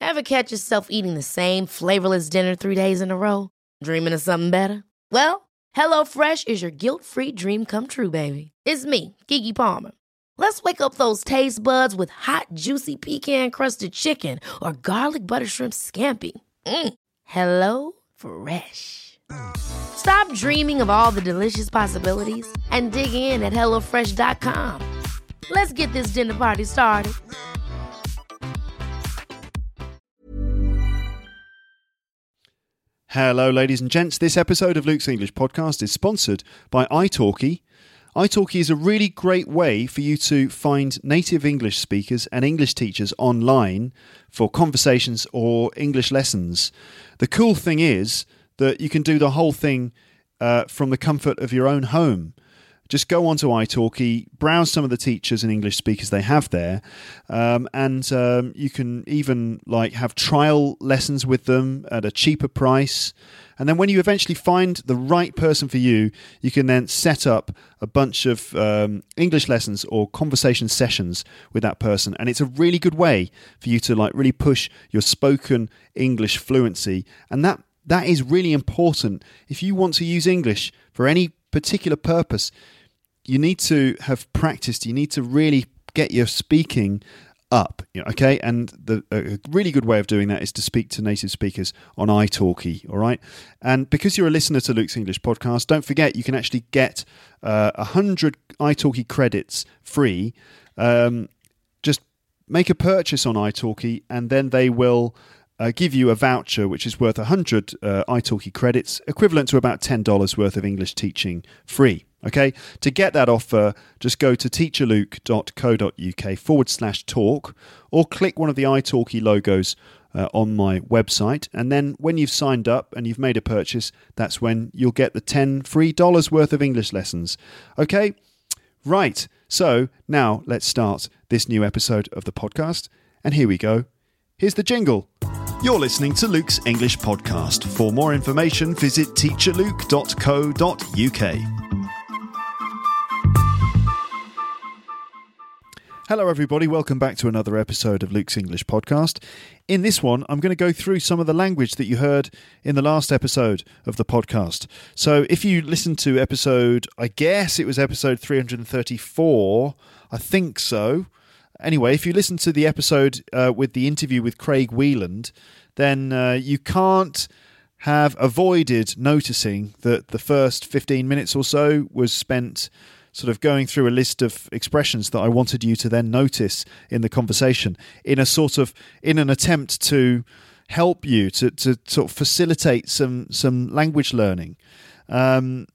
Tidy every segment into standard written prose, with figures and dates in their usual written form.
Ever catch yourself eating the same flavorless dinner 3 days in a row? Dreaming of something better? Well, HelloFresh is your guilt-free dream come true, baby. It's me, Keke Palmer. Let's wake up those taste buds with hot, juicy pecan-crusted chicken or garlic butter shrimp scampi. Hello Fresh. Stop dreaming of all the delicious possibilities and dig in at HelloFresh.com. Let's get this dinner party started. Hello, ladies and gents. This episode of Luke's English Podcast is sponsored by italki. italki is a really great way for you to find native English speakers and English teachers online for conversations or English lessons. The cool thing is that you can do the whole thing from the comfort of your own home. Just go onto italki, browse some of the teachers and English speakers they have there, and you can even have trial lessons with them at a cheaper price. And then when you eventually find the right person for you, you can then set up a bunch of English lessons or conversation sessions with that person. And it's a really good way for you to really push your spoken English fluency. And that is really important. If you want to use English for any particular purpose, you need to have practiced. You need to really get your speaking up, okay? And a really good way of doing that is to speak to native speakers on italki, all right? And because you're a listener to Luke's English Podcast, don't forget you can actually get 100 italki credits free. Just make a purchase on italki, and then they will give you a voucher which is worth 100 italki credits, equivalent to about $10 worth of English teaching free. Okay, to get that offer, just go to teacherluke.co.uk/talk or click one of the italki logos on my website. And then when you've signed up and you've made a purchase, that's when you'll get the $10 free worth of English lessons. Okay, right. So now let's start this new episode of the podcast. And here we go. Here's the jingle. You're listening to Luke's English Podcast. For more information, visit teacherluke.co.uk. Hello everybody, welcome back to another episode of Luke's English Podcast. In this one, I'm going to go through some of the language that you heard in the last episode of the podcast. So if you listened to episode, I guess it was episode 334, I think so. Anyway, if you listen to the episode with the interview with Craig Wheeland, then you can't have avoided noticing that the first 15 minutes or so was spent sort of going through a list of expressions that I wanted you to then notice in the conversation in an attempt to help you to sort of facilitate some language learning. And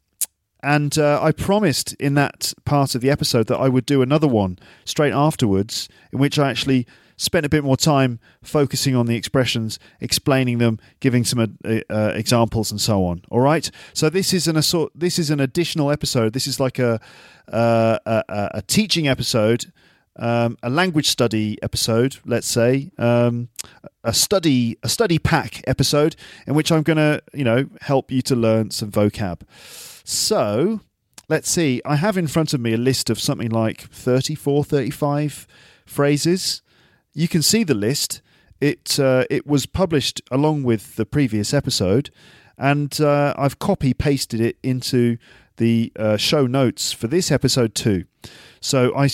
I promised in that part of the episode that I would do another one straight afterwards, in which I actually spent a bit more time focusing on the expressions, explaining them, giving some examples, and so on. All right. So this is an additional episode. This is like a teaching episode, a language study episode, let's say, a study pack episode, in which I'm going to help you to learn some vocab. So let's see. I have in front of me a list of something like 34, 35 phrases. You can see the list. It was published along with the previous episode, and I've copy-pasted it into the show notes for this episode too. So I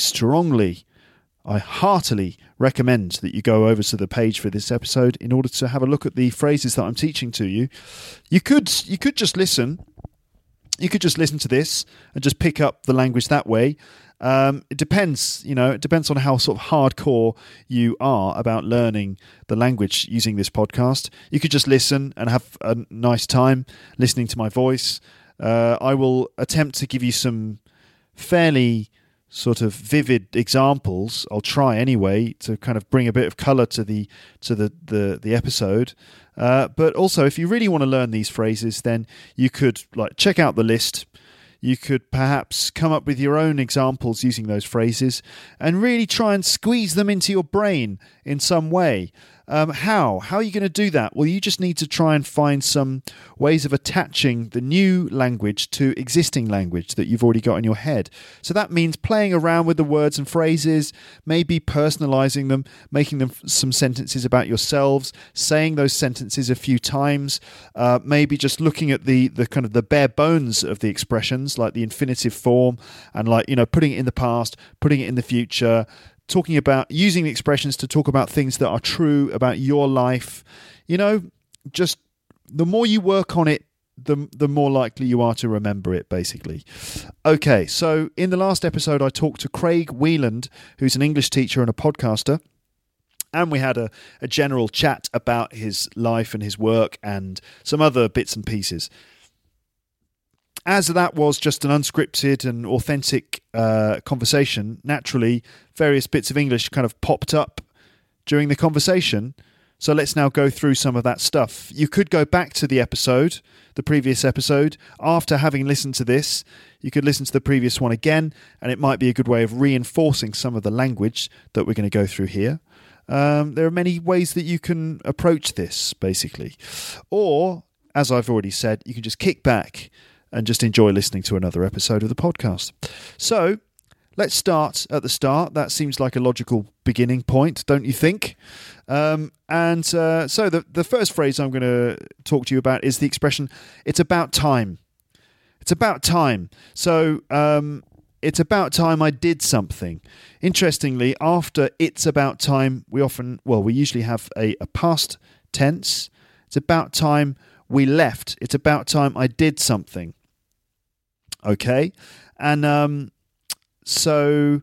heartily recommend that you go over to the page for this episode in order to have a look at the phrases that I'm teaching to you. You could just listen. You could just listen to this and just pick up the language that way. It depends, it depends on how sort of hardcore you are about learning the language using this podcast. You could just listen and have a nice time listening to my voice. I will attempt to give you some fairly sort of vivid examples. I'll try anyway to kind of bring a bit of colour to the episode. But also, if you really want to learn these phrases, then you could check out the list. You could perhaps come up with your own examples using those phrases and really try and squeeze them into your brain in some way. How are you going to do that? Well, you just need to try and find some ways of attaching the new language to existing language that you've already got in your head. So that means playing around with the words and phrases, maybe personalizing them, making them some sentences about yourselves, saying those sentences a few times, maybe just looking at the kind of the bare bones of the expressions, like the infinitive form, and like, putting it in the past, putting it in the future, talking about using the expressions to talk about things that are true about your life. Just the more you work on it, the more likely you are to remember it, basically. Okay, so in the last episode, I talked to Craig Wheeland, who's an English teacher and a podcaster, and we had a general chat about his life and his work and some other bits and pieces. As that was just an unscripted and authentic conversation, naturally, various bits of English kind of popped up during the conversation. So let's now go through some of that stuff. You could go back to the previous episode, after having listened to this. You could listen to the previous one again, and it might be a good way of reinforcing some of the language that we're going to go through here. There are many ways that you can approach this, basically. Or, as I've already said, you can just kick back and just enjoy listening to another episode of the podcast. So, let's start at the start. That seems like a logical beginning point, don't you think? So the first phrase I'm going to talk to you about is the expression, it's about time. It's about time. So, it's about time I did something. Interestingly, after it's about time, we usually have a past tense. It's about time we left. It's about time I did something. Okay? And so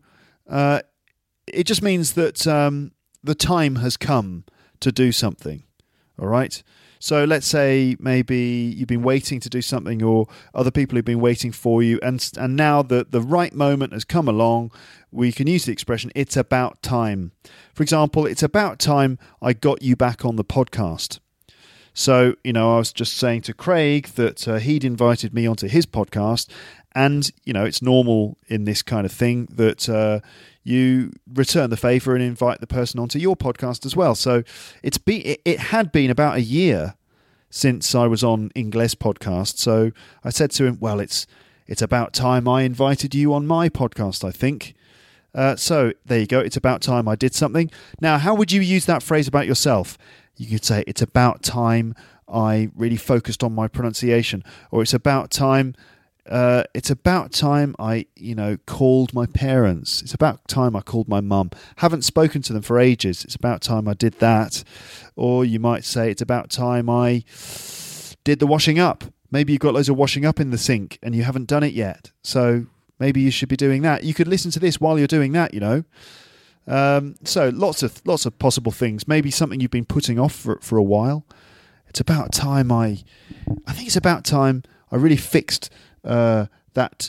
it just means that the time has come to do something. All right? So let's say maybe you've been waiting to do something, or other people have been waiting for you, and now the right moment has come along. We can use the expression, it's about time. For example, it's about time I got you back on the podcast. So, I was just saying to Craig that he'd invited me onto his podcast, and, it's normal in this kind of thing that you return the favour and invite the person onto your podcast as well. So it had been about a year since I was on Ingles podcast. So I said to him, well, it's about time I invited you on my podcast, I think. So there you go. It's about time I did something. Now, how would you use that phrase about yourself? You could say, it's about time I really focused on my pronunciation, or it's about time I, called my parents. It's about time I called my mum. Haven't spoken to them for ages. It's about time I did that. Or you might say, it's about time I did the washing up. Maybe you've got loads of washing up in the sink and you haven't done it yet. So maybe you should be doing that. You could listen to this while you're doing that, So lots of possible things. Maybe something you've been putting off for a while. It's about time I think it's about time I really fixed that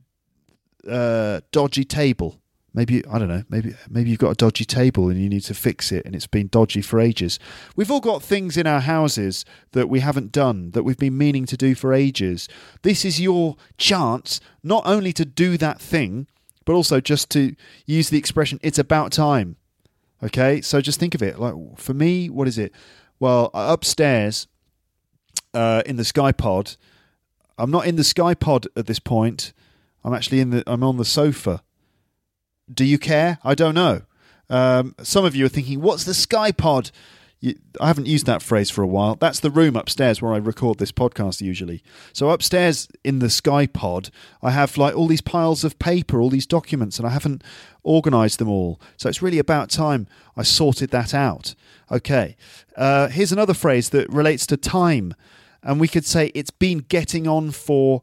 dodgy table. Maybe, I don't know, maybe you've got a dodgy table and you need to fix it and it's been dodgy for ages. We've all got things in our houses that we haven't done, that we've been meaning to do for ages. This is your chance not only to do that thing, but also just to use the expression, it's about time. Okay, so just think of it. Like, for me, what is it? Well, upstairs in the Sky Pod, I'm not in the Sky Pod at this point. I'm on the sofa. Do you care? I don't know. Some of you are thinking, what's the Sky Pod? I haven't used that phrase for a while. That's the room upstairs where I record this podcast usually. So upstairs in the Sky Pod, I have like all these piles of paper, all these documents, and I haven't organised them all. So it's really about time I sorted that out. Okay. Here's another phrase that relates to time. And we could say it's been getting on for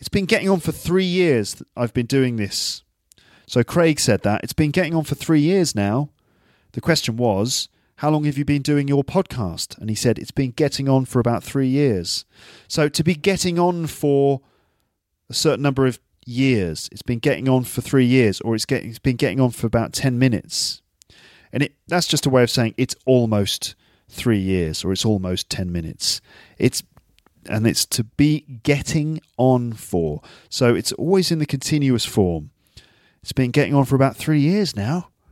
3 years that I've been doing this. So Craig said that. It's been getting on for 3 years now. The question was, how long have you been doing your podcast? And he said, it's been getting on for about 3 years. So to be getting on for a certain number of years, it's been getting on for 3 years, or it's been getting on for about 10 minutes. And that's just a way of saying it's almost 3 years, or it's almost 10 minutes. It's to be getting on for. So it's always in the continuous form. It's been getting on for about 3 years now.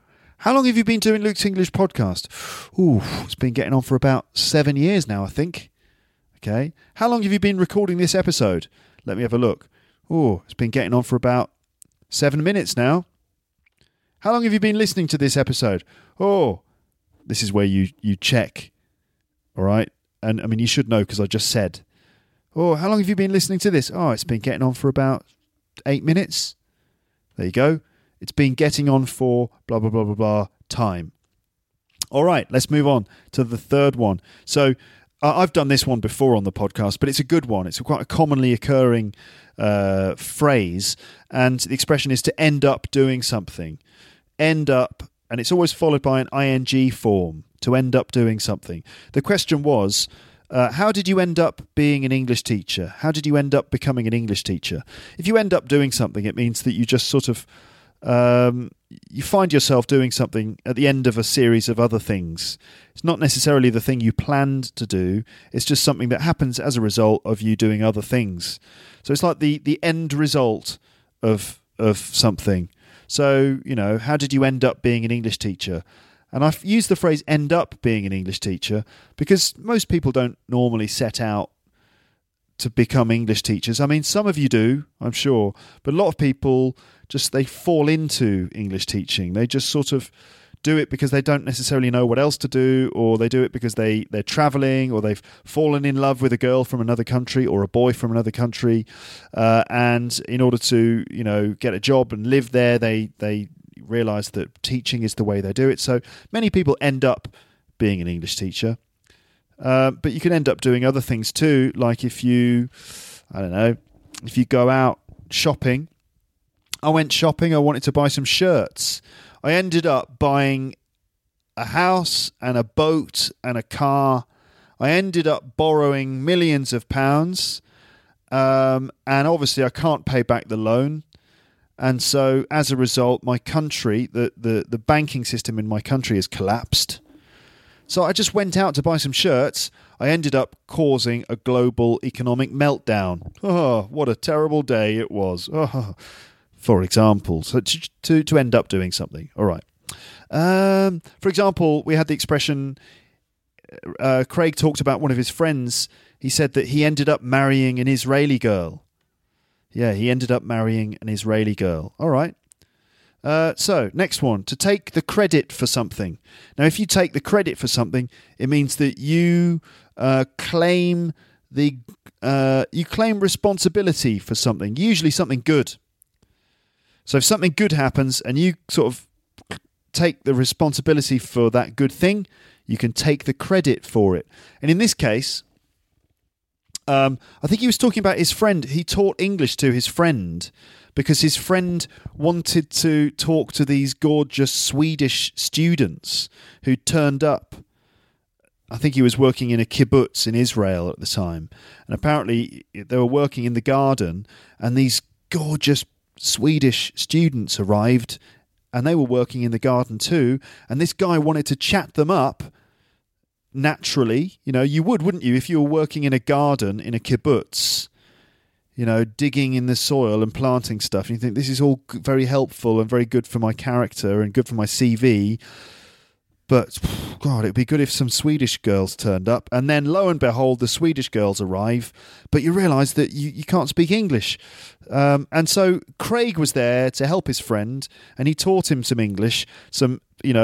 How long have you been doing Luke's English podcast? Ooh, it's been getting on for about 7 years now, I think. Okay. How long have you been recording this episode? Let me have a look. Ooh, it's been getting on for about 7 minutes now. How long have you been listening to this episode? Oh, this is where you check. All right. And I mean, you should know because I just said. Oh, how long have you been listening to this? Oh, it's been getting on for about 8 minutes. There you go. It's been getting on for blah, blah, blah, blah, blah time. All right, let's move on to the third one. So I've done this one before on the podcast, but it's a good one. It's quite a commonly occurring phrase. And the expression is to end up doing something. End up, and it's always followed by an ing form, to end up doing something. The question was, how did you end up being an English teacher? How did you end up becoming an English teacher? If you end up doing something, it means that you just sort of you find yourself doing something at the end of a series of other things. It's not necessarily the thing you planned to do. It's just something that happens as a result of you doing other things. So it's like the end result of something. So, you know, how did you end up being an English teacher? And I've used the phrase end up being an English teacher because most people don't normally set out to become English teachers. I mean, some of you do, I'm sure, but a lot of people they fall into English teaching. They just sort of do it because they don't necessarily know what else to do, or they do it because they're traveling, or they've fallen in love with a girl from another country or a boy from another country, and in order to, you know, get a job and live there, they realize that teaching is the way they do it. So many people end up being an English teacher. But you can end up doing other things too, like if you go out shopping. I went shopping, I wanted to buy some shirts. I ended up buying a house and a boat and a car. I ended up borrowing millions of pounds. And obviously I can't pay back the loan. And so as a result, my country, the banking system in my country has collapsed. So I just went out to buy some shirts. I ended up causing a global economic meltdown. Oh, what a terrible day it was. Oh, for example, so to end up doing something. All right. For example, we had the expression, Craig talked about one of his friends. He said that he ended up marrying an Israeli girl. Yeah, he ended up marrying an Israeli girl. All right. So, next one, to take the credit for something. Now, if you take the credit for something, it means that you claim responsibility for something, usually something good. So if something good happens and you sort of take the responsibility for that good thing, you can take the credit for it. And in this case, I think he was talking about his friend. He taught English to his friend because his friend wanted to talk to these gorgeous Swedish students who turned up. I think he was working in a kibbutz in Israel at the time. And apparently they were working in the garden, and these gorgeous Swedish students arrived, and they were working in the garden too. And this guy wanted to chat them up. Naturally, you know, you would, wouldn't you, if you were working in a garden in a kibbutz, you know, digging in the soil and planting stuff, and you think this is all very helpful and very good for my character and good for my CV. But, God, it'd be good if some Swedish girls turned up. And then, lo and behold, the Swedish girls arrive. But you realise that you can't speak English. And so Craig was there to help his friend. And he taught him some English, some,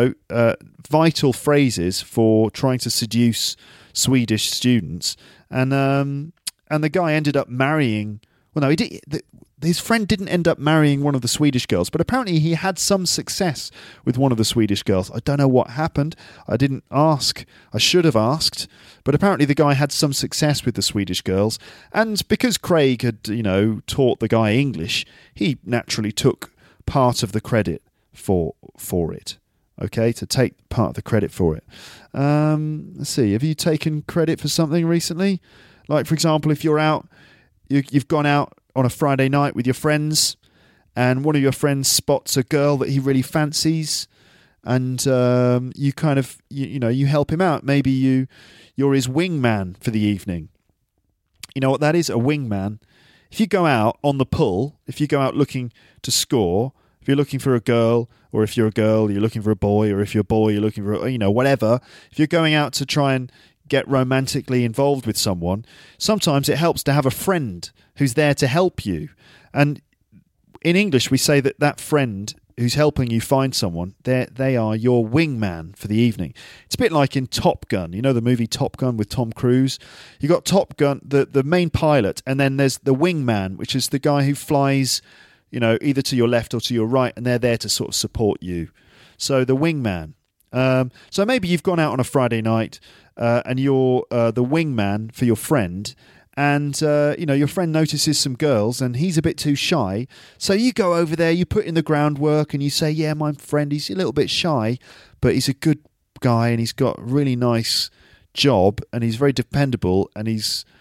vital phrases for trying to seduce Swedish students. And the guy ended up marrying... Well, no, he did... His friend didn't end up marrying one of the Swedish girls, but apparently he had some success with one of the Swedish girls. I don't know what happened. I didn't ask. I should have asked. But apparently the guy had some success with the Swedish girls. And because Craig had, taught the guy English, he naturally took part of the credit for it. Okay, to take part of the credit for it. Let's see. Have you taken credit for something recently? Like, for example, if you're out, you've gone out on a Friday night with your friends, and one of your friends spots a girl that he really fancies, and you kind of you help him out. Maybe you're his wingman for the evening. You know what that is? A wingman. If you go out on the pull, if you go out looking to score, If you're looking for a girl, or if you're a girl, you're looking for a boy, or if you're a boy, you're looking for, whatever. If you're going out to try and get romantically involved with someone, sometimes it helps to have a friend who's there to help you. And in English, we say that friend who's helping you find someone, they are your wingman for the evening. It's a bit like in Top Gun. You know the movie Top Gun with Tom Cruise? You got Top Gun, the main pilot, and then there's the wingman, which is the guy who flies, either to your left or to your right, and they're there to sort of support you. So the wingman. So maybe you've gone out on a Friday night and you're the wingman for your friend, and your friend notices some girls and he's a bit too shy, so you go over there, you put in the groundwork, and you say, yeah, my friend, he's a little bit shy, but he's a good guy and he's got a really nice job and he's very dependable, and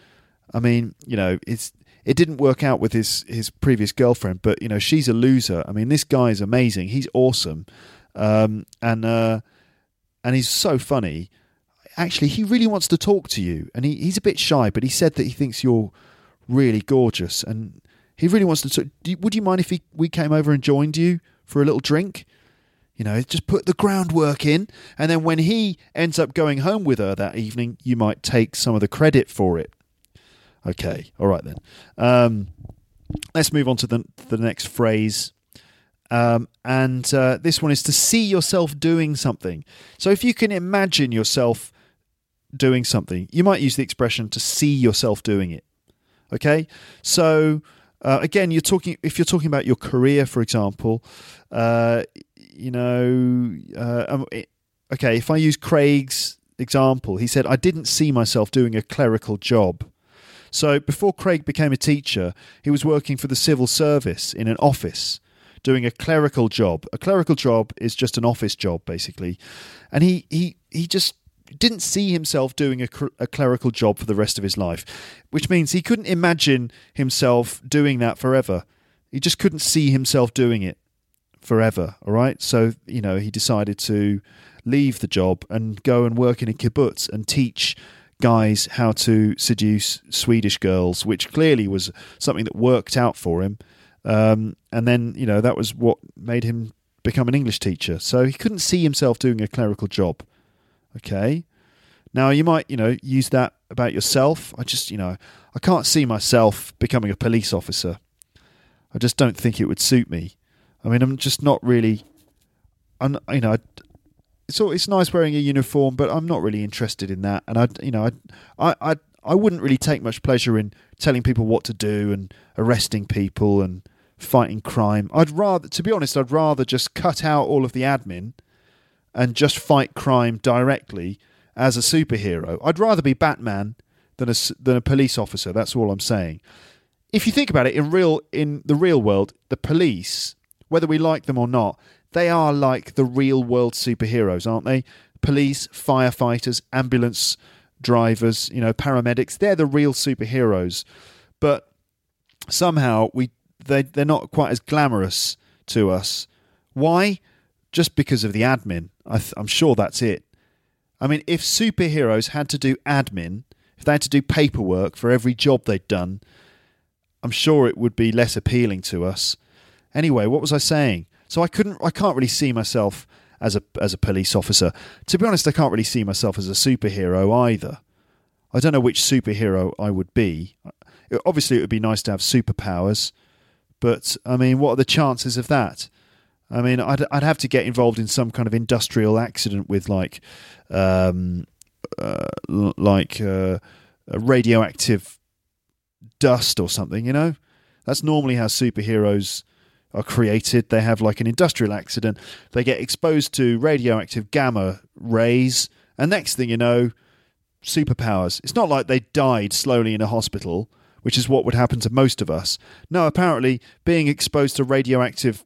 it didn't work out with his previous girlfriend, but she's a loser. I mean, this guy is amazing, he's awesome, and he's so funny. Actually, he really wants to talk to you, and he's a bit shy, but he said that he thinks you're really gorgeous, and he really wants to talk. Would you mind if we came over and joined you for a little drink? Just put the groundwork in, and then when he ends up going home with her that evening, you might take some of the credit for it. Okay, all right then. Let's move on to the next phrase. And this one is to see yourself doing something. So if you can imagine yourself doing something, you might use the expression to see yourself doing it. Okay, so again, if you're talking about your career, for example, okay, if I use Craig's example, he said, I didn't see myself doing a clerical job. So before Craig became a teacher, he was working for the civil service in an office, doing a clerical job. A clerical job is just an office job, basically. And he just didn't see himself doing a clerical job for the rest of his life, which means he couldn't imagine himself doing that forever. He just couldn't see himself doing it forever, all right? So, he decided to leave the job and go and work in a kibbutz and teach guys how to seduce Swedish girls, which clearly was something that worked out for him. And then, that was what made him become an English teacher. So he couldn't see himself doing a clerical job. Okay. Now you might, use that about yourself. I just, I can't see myself becoming a police officer. I just don't think it would suit me. I mean, I'm just not really, it's nice wearing a uniform, but I'm not really interested in that. And I wouldn't really take much pleasure in telling people what to do and arresting people and fighting crime. To be honest, I'd rather just cut out all of the admin and just fight crime directly as a superhero. I'd rather be Batman than a police officer. That's all I'm saying. If you think about it, in the real world, the police, whether we like them or not, they are like the real world superheroes, aren't they? Police, firefighters, ambulance drivers, paramedics, they're the real superheroes. But somehow they're not quite as glamorous to us. Why? Just because of the admin. I'm sure that's it. I mean, if superheroes had to do admin, if they had to do paperwork for every job they'd done, I'm sure it would be less appealing to us. Anyway, what was I saying? So I can't really see myself as a police officer. To be honest, I can't really see myself as a superhero either. I don't know which superhero I would be. Obviously, it would be nice to have superpowers, but I mean, what are the chances of that? I mean, I'd have to get involved in some kind of industrial accident with radioactive dust or something. That's normally how superheroes are created. They have like an industrial accident, they get exposed to radioactive gamma rays, and next thing you know, superpowers. It's not like they died slowly in a hospital, which is what would happen to most of us. No, apparently being exposed to radioactive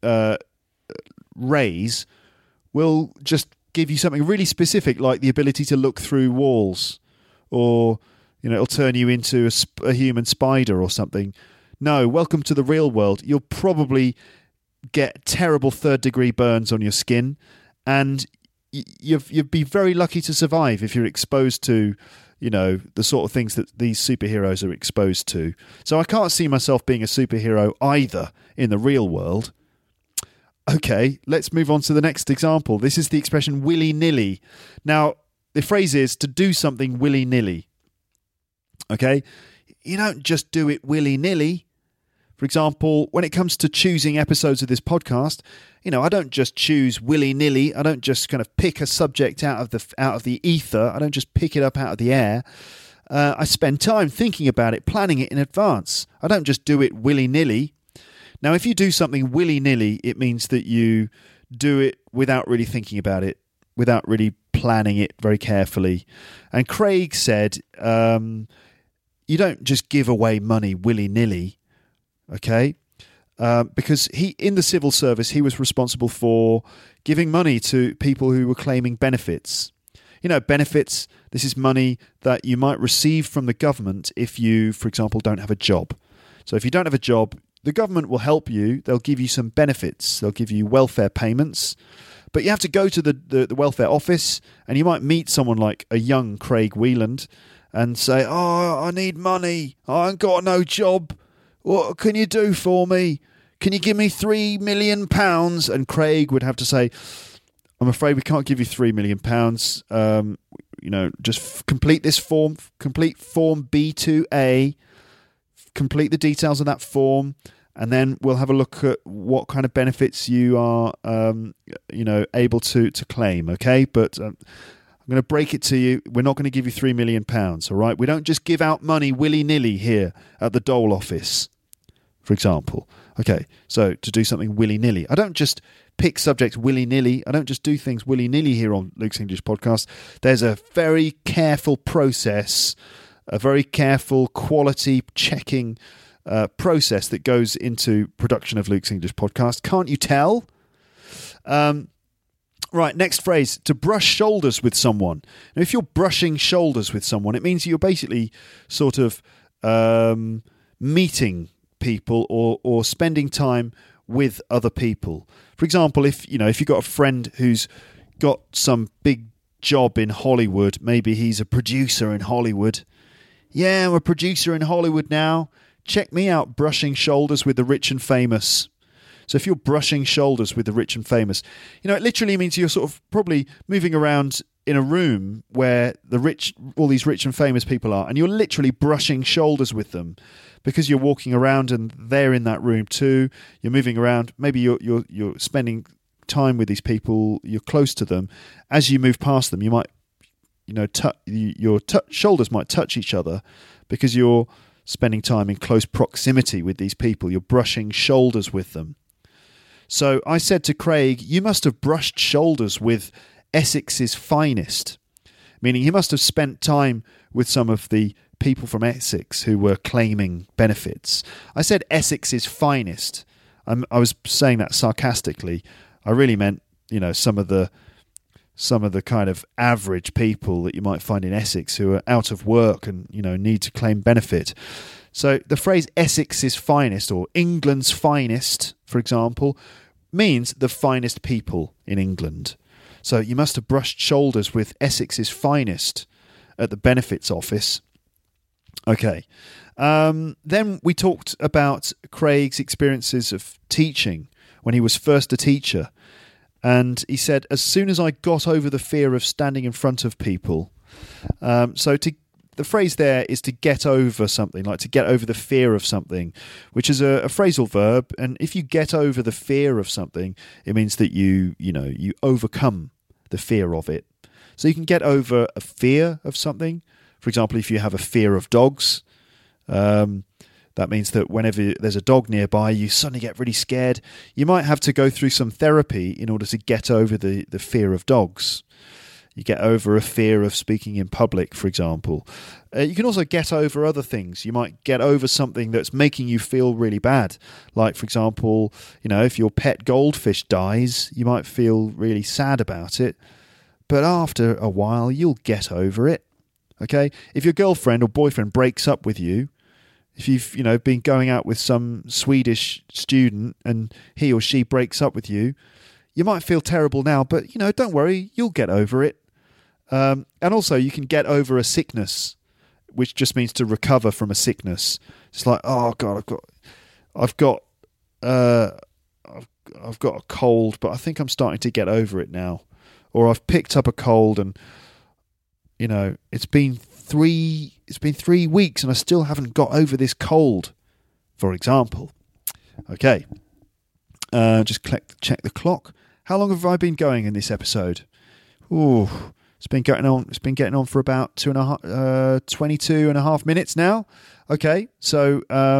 rays will just give you something really specific, like the ability to look through walls, or it'll turn you into a human spider or something. No, welcome to the real world. You'll probably get terrible third-degree burns on your skin, and you'd be very lucky to survive if you're exposed to, the sort of things that these superheroes are exposed to. So I can't see myself being a superhero either in the real world. Okay, let's move on to the next example. This is the expression willy-nilly. Now, the phrase is to do something willy-nilly. Okay? You don't just do it willy-nilly. For example, when it comes to choosing episodes of this podcast, I don't just choose willy-nilly. I don't just kind of pick a subject out of the ether. I don't just pick it up out of the air. I spend time thinking about it, planning it in advance. I don't just do it willy-nilly. Now, if you do something willy-nilly, it means that you do it without really thinking about it, without really planning it very carefully. And Craig said, you don't just give away money willy-nilly, okay? Because in the civil service, he was responsible for giving money to people who were claiming benefits. Benefits, this is money that you might receive from the government if you, for example, don't have a job. So if you don't have a job, the government will help you. They'll give you some benefits. They'll give you welfare payments. But you have to go to the welfare office, and you might meet someone like a young Craig Whelan and say, "Oh, I need money. I ain't got no job. What can you do for me? Can you give me £3 million?" And Craig would have to say, "I'm afraid we can't give you £3 million. Just complete this form, complete form B2A, complete the details of that form, and then we'll have a look at what kind of benefits you are, able to claim, okay? But I'm going to break it to you. We're not going to give you £3 million, all right? We don't just give out money willy-nilly here at the dole office, for example. Okay, so to do something willy-nilly. I don't just pick subjects willy-nilly. I don't just do things willy-nilly here on Luke's English Podcast. There's a very careful process, a very careful quality checking process that goes into production of Luke's English Podcast. Can't you tell? Right, next phrase, to brush shoulders with someone. Now, if you're brushing shoulders with someone, it means you're basically sort of meeting people or spending time with other people. For example, if you've got a friend who's got some big job in Hollywood, maybe he's a producer in Hollywood. Yeah, I'm a producer in Hollywood now. Check me out brushing shoulders with the rich and famous. So if you're brushing shoulders with the rich and famous, it literally means you're sort of probably moving around in a room where all these rich and famous people are, and you're literally brushing shoulders with them because you're walking around and they're in that room too. You're moving around. Maybe you're spending time with these people. You're close to them. As you move past them, you might, your shoulders might touch each other because you're spending time in close proximity with these people. You're brushing shoulders with them. So I said to Craig, you must have brushed shoulders with Essex's finest, meaning he must have spent time with some of the people from Essex who were claiming benefits. I said Essex's finest. I was saying that sarcastically. I really meant, some of the kind of average people that you might find in Essex who are out of work and, need to claim benefit. So the phrase Essex's finest or England's finest, for example, means the finest people in England. So you must have brushed shoulders with Essex's finest at the benefits office. Okay. Then we talked about Craig's experiences of teaching when he was first a teacher. And he said, as soon as I got over the fear of standing in front of people. The phrase there is to get over something, like to get over the fear of something, which is a phrasal verb. And if you get over the fear of something, it means that you overcome the fear of it. So you can get over a fear of something. For example, if you have a fear of dogs, that means that whenever there's a dog nearby, you suddenly get really scared. You might have to go through some therapy in order to get over the fear of dogs. You get over a fear of speaking in public, for example. You can also get over other things. You might get over something that's making you feel really bad. Like, for example, if your pet goldfish dies, you might feel really sad about it. But after a while, you'll get over it. Okay? If your girlfriend or boyfriend breaks up with you, if you've been going out with some Swedish student and he or she breaks up with you, you might feel terrible now, but don't worry, you'll get over it. And also you can get over a sickness, which just means to recover from a sickness. It's like, oh God, I've got I've got a cold, but I think I'm starting to get over it now. Or I've picked up a cold and, it's been 3 weeks and I still haven't got over this cold, for example. Okay. Just check the clock. How long have I been going in this episode? Ooh, it's been getting on for about 22 and a half minutes now. Okay, so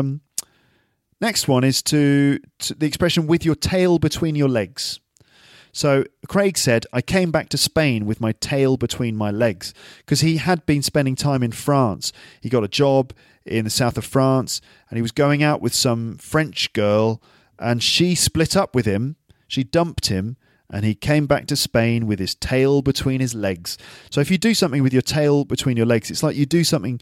next one is to the expression with your tail between your legs. So Craig said, I came back to Spain with my tail between my legs because he had been spending time in France. He got a job in the south of France and he was going out with some French girl and she split up with him. She dumped him and he came back to Spain with his tail between his legs. So if you do something with your tail between your legs, it's like you do something,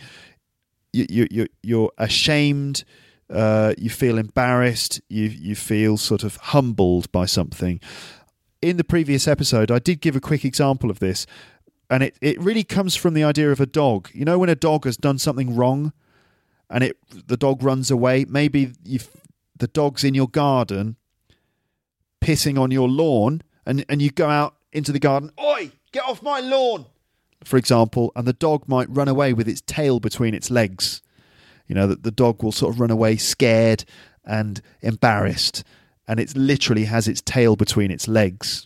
you're ashamed, you feel embarrassed, you feel sort of humbled by something. In the previous episode, I did give a quick example of this, and it really comes from the idea of a dog. You know when a dog has done something wrong and the dog runs away? Maybe the dog's in your garden pissing on your lawn and you go out into the garden, "Oi, get off my lawn!" for example, and the dog might run away with its tail between its legs. The dog will sort of run away scared and embarrassed, and it literally has its tail between its legs,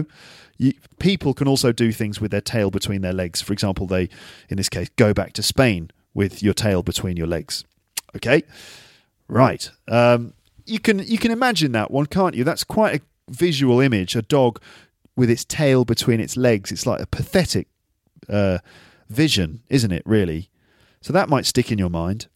People can also do things with their tail between their legs. For example, they, in this case, go back to Spain with your tail between your legs. Okay? Right. You can imagine that one, can't you? That's quite a visual image, a dog with its tail between its legs. It's like a pathetic vision, isn't it, really? So that might stick in your mind.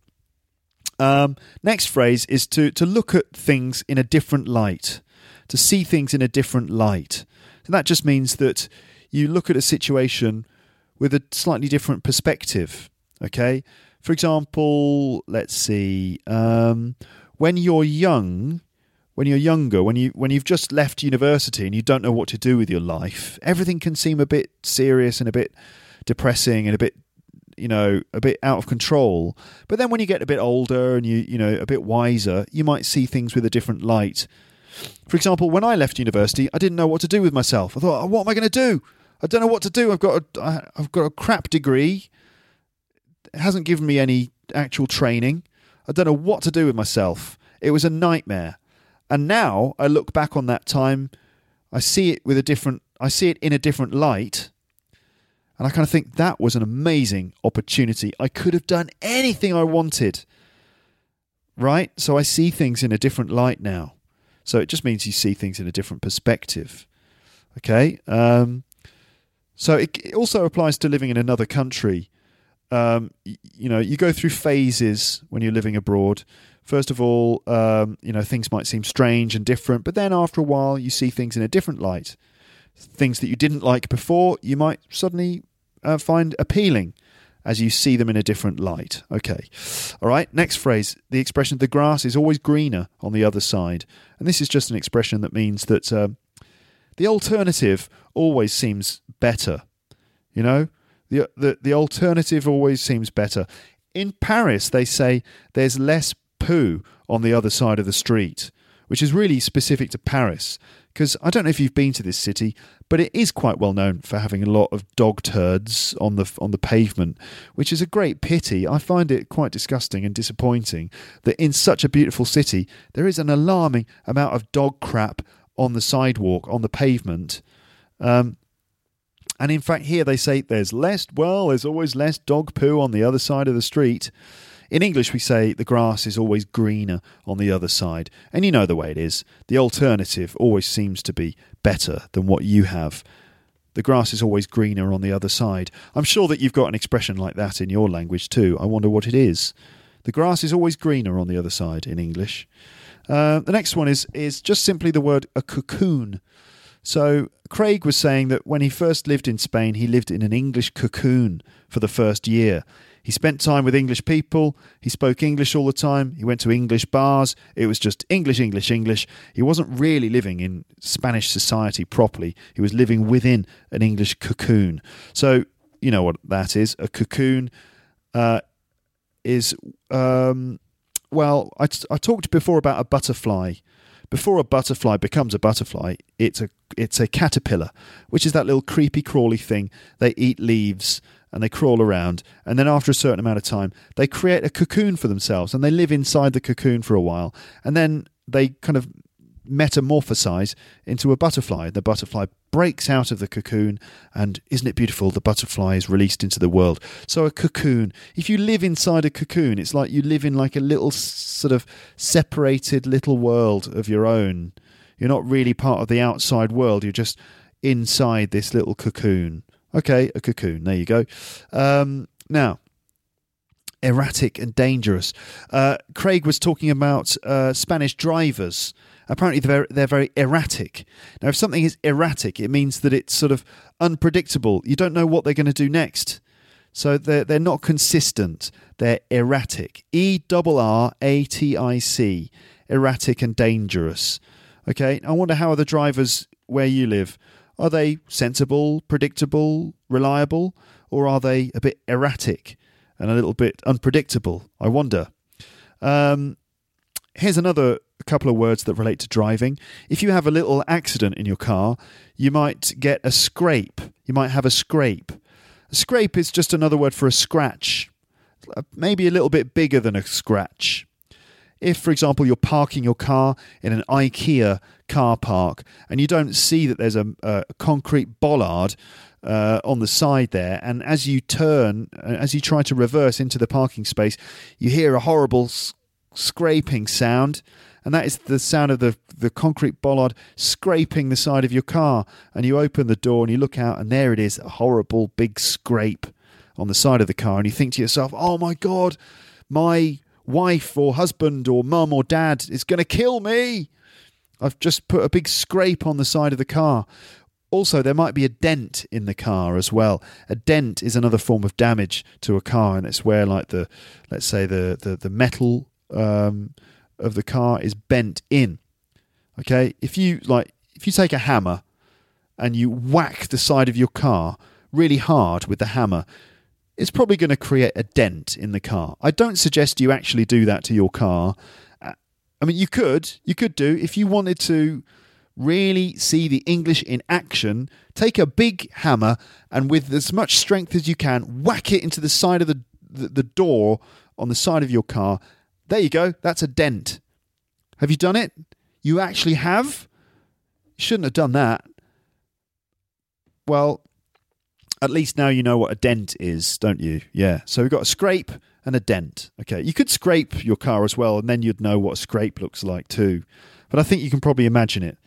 Next phrase is to look at things in a different light, to see things in a different light. So that just means that you look at a situation with a slightly different perspective. Okay, for example, let's see. When you're younger, when you've just left university and you don't know what to do with your life, everything can seem a bit serious and a bit depressing and a bit out of control. But then when you get a bit older and a bit wiser, you might see things with a different light. For example, when I left university, I didn't know what to do with myself. I thought, what am I going to do? I don't know what to do. I've got a crap degree. It hasn't given me any actual training. I don't know what to do with myself. It was a nightmare. And now I look back on that time, I see it in a different light. And I kind of think that was an amazing opportunity. I could have done anything I wanted. Right? So I see things in a different light now. So it just means you see things in a different perspective. Okay? So it also applies to living in another country. You go through phases when you're living abroad. First of all, things might seem strange and different, but then after a while you see things in a different light. Things that you didn't like before, you might suddenly find appealing as you see them in a different light. Okay. All right. Next phrase, the expression, the grass is always greener on the other side. And this is just an expression that means that the alternative always seems better. The alternative always seems better. In Paris, they say there's less poo on the other side of the street, which is really specific to Paris. Because I don't know if you've been to this city, but it is quite well known for having a lot of dog turds on the pavement, which is a great pity. I find it quite disgusting and disappointing that in such a beautiful city, there is an alarming amount of dog crap on the sidewalk, on the pavement. And in fact, here they say there's always less dog poo on the other side of the street. In English, we say the grass is always greener on the other side. And you know the way it is. The alternative always seems to be better than what you have. The grass is always greener on the other side. I'm sure that you've got an expression like that in your language too. I wonder what it is. The grass is always greener on the other side in English. The next one is just simply the word a cocoon. So Craig was saying that when he first lived in Spain, he lived in an English cocoon for the first year. He spent time with English people. He spoke English all the time. He went to English bars. It was just English, English, English. He wasn't really living in Spanish society properly. He was living within an English cocoon. So you know what that is. A cocoon is, I talked before about a butterfly. before a butterfly becomes a butterfly, it's a caterpillar, which is that little creepy crawly thing. They eat leaves and they crawl around, and then after a certain amount of time, they create a cocoon for themselves, and they live inside the cocoon for a while, and then they kind of metamorphosize into a butterfly. The butterfly breaks out of the cocoon, and isn't it beautiful? The butterfly is released into the world. So a cocoon, if you live inside a cocoon, it's like you live in like a little sort of separated little world of your own. You're not really part of the outside world. You're just inside this little cocoon. Okay, a cocoon. There you go. Now, erratic and dangerous. Craig was talking about Spanish drivers. Apparently they're very erratic. Now, if something is erratic, it means that it's sort of unpredictable. You don't know what they're going to do next. So they're not consistent. They're erratic. ERRATIC. Erratic and dangerous. Okay, I wonder how are the drivers where you live? Are they sensible, predictable, reliable, or are they a bit erratic and a little bit unpredictable? I wonder. Here's another couple of words that relate to driving. If you have a little accident in your car, you might get a scrape. You might have a scrape. A scrape is just another word for a scratch, maybe a little bit bigger than a scratch. If, for example, you're parking your car in an IKEA car park and you don't see that there's a concrete bollard on the side there, and as you turn, as you try to reverse into the parking space, you hear a horrible scraping sound, and that is the sound of the concrete bollard scraping the side of your car. And you open the door and you look out, and there it is, a horrible big scrape on the side of the car, and you think to yourself, oh my God, my wife or husband or mum or dad is going to kill me. I've just put a big scrape on the side of the car. Also, there might be a dent in the car as well. A dent is another form of damage to a car, and it's where, like, let's say the metal of the car is bent in. Okay, if you take a hammer and you whack the side of your car really hard with the hammer, it's probably going to create a dent in the car. I don't suggest you actually do that to your car. I mean, you could do, if you wanted to really see the English in action, take a big hammer and with as much strength as you can, whack it into the side of the door on the side of your car. There you go. That's a dent. Have you done it? You actually have? You shouldn't have done that. Well, at least now you know what a dent is, don't you? Yeah. So we've got a scrape and a dent. Okay. You could scrape your car as well, and then you'd know what a scrape looks like too. But I think you can probably imagine it.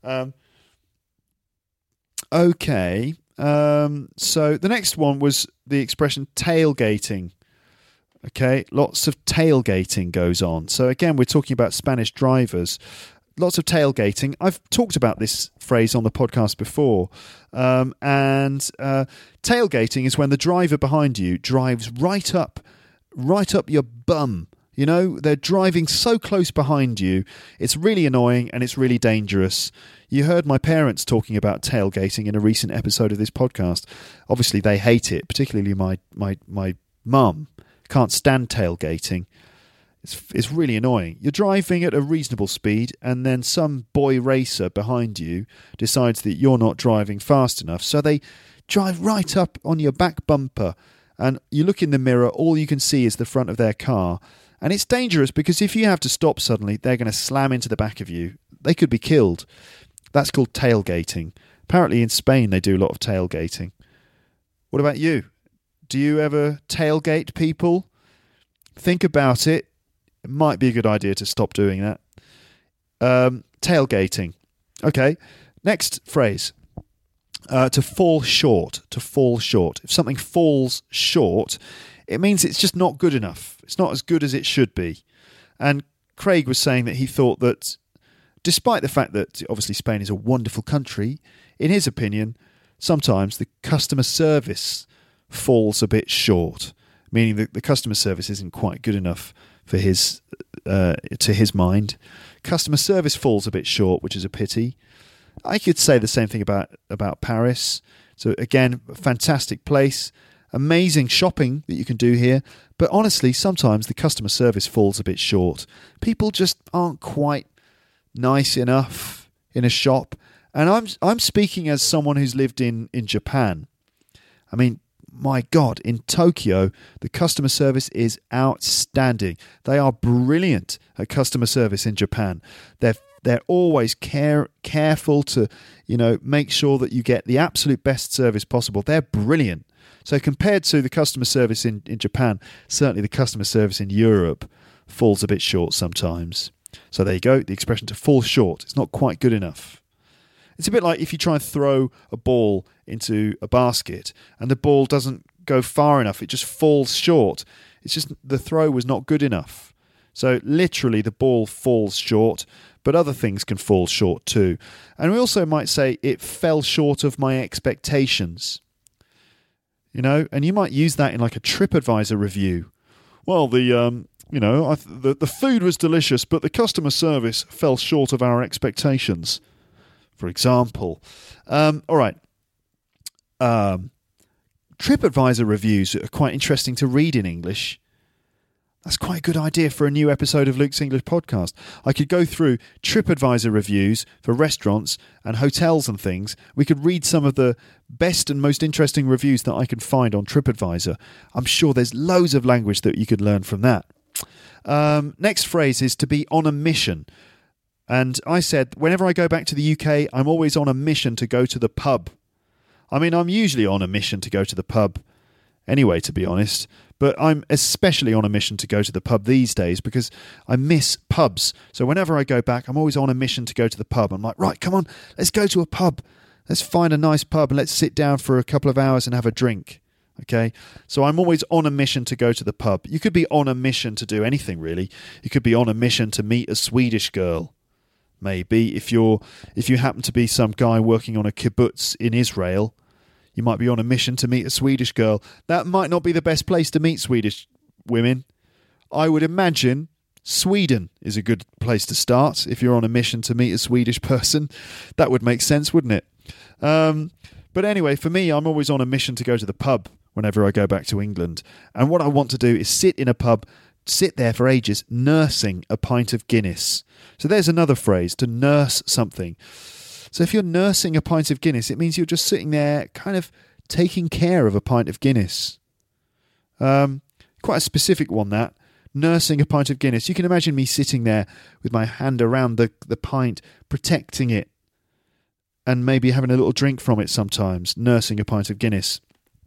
Okay. So the next one was the expression tailgating. Okay. Lots of tailgating goes on. So again, we're talking about Spanish drivers. Lots of tailgating. I've talked about this phrase on the podcast before. Tailgating is when the driver behind you drives right up your bum. You know, they're driving so close behind you. It's really annoying and it's really dangerous. You heard my parents talking about tailgating in a recent episode of this podcast. Obviously, they hate it, particularly my mum. Can't stand tailgating. It's really annoying. You're driving at a reasonable speed, and then some boy racer behind you decides that you're not driving fast enough, so they drive right up on your back bumper, and you look in the mirror, all you can see is the front of their car. And it's dangerous because if you have to stop suddenly, they're going to slam into the back of you. They could be killed. That's called tailgating. Apparently in Spain they do a lot of tailgating. What about you? Do you ever tailgate people? Think about it. It might be a good idea to stop doing that. Tailgating. Okay. Next phrase. To fall short. To fall short. If something falls short, it means it's just not good enough. It's not as good as it should be. And Craig was saying that he thought that despite the fact that obviously Spain is a wonderful country, in his opinion, sometimes the customer service falls a bit short, meaning that the customer service isn't quite good enough for his to his mind. Customer service falls a bit short, which is a pity. I could say the same thing about Paris. So again, a fantastic place, amazing shopping that you can do here. But honestly, sometimes the customer service falls a bit short. People just aren't quite nice enough in a shop. And I'm speaking as someone who's lived in Japan. I mean, my God, in Tokyo, the customer service is outstanding. They are brilliant at customer service in Japan. They're always careful to, make sure that you get the absolute best service possible. They're brilliant. So compared to the customer service in Japan, certainly the customer service in Europe falls a bit short sometimes. So there you go, the expression to fall short. It's not quite good enough. It's a bit like if you try and throw a ball into a basket and the ball doesn't go far enough, it just falls short. It's just the throw was not good enough. So literally the ball falls short, but other things can fall short too. And we also might say it fell short of my expectations. And you might use that in like a TripAdvisor review. Well, the food was delicious, but the customer service fell short of our expectations, for example. All right. TripAdvisor reviews are quite interesting to read in English. That's quite a good idea for a new episode of Luke's English podcast. I could go through TripAdvisor reviews for restaurants and hotels and things. We could read some of the best and most interesting reviews that I can find on TripAdvisor. I'm sure there's loads of language that you could learn from that. Next phrase is to be on a mission. And I said, whenever I go back to the UK, I'm always on a mission to go to the pub. I mean, I'm usually on a mission to go to the pub anyway, to be honest. But I'm especially on a mission to go to the pub these days because I miss pubs. So whenever I go back, I'm always on a mission to go to the pub. I'm like, right, come on, let's go to a pub. Let's find a nice pub and let's sit down for a couple of hours and have a drink. Okay, so I'm always on a mission to go to the pub. You could be on a mission to do anything, really. You could be on a mission to meet a Swedish girl. Maybe if you happen to be some guy working on a kibbutz in Israel, you might be on a mission to meet a Swedish girl. That might not be the best place to meet Swedish women. I would imagine Sweden is a good place to start if you're on a mission to meet a Swedish person. That would make sense, wouldn't it? But anyway, for me, I'm always on a mission to go to the pub whenever I go back to England. And what I want to do is sit in a pub, sit there for ages, nursing a pint of Guinness. So there's another phrase, to nurse something. So if you're nursing a pint of Guinness, it means you're just sitting there kind of taking care of a pint of Guinness. Quite a specific one, that. Nursing a pint of Guinness. You can imagine me sitting there with my hand around the pint, protecting it, and maybe having a little drink from it sometimes, nursing a pint of Guinness.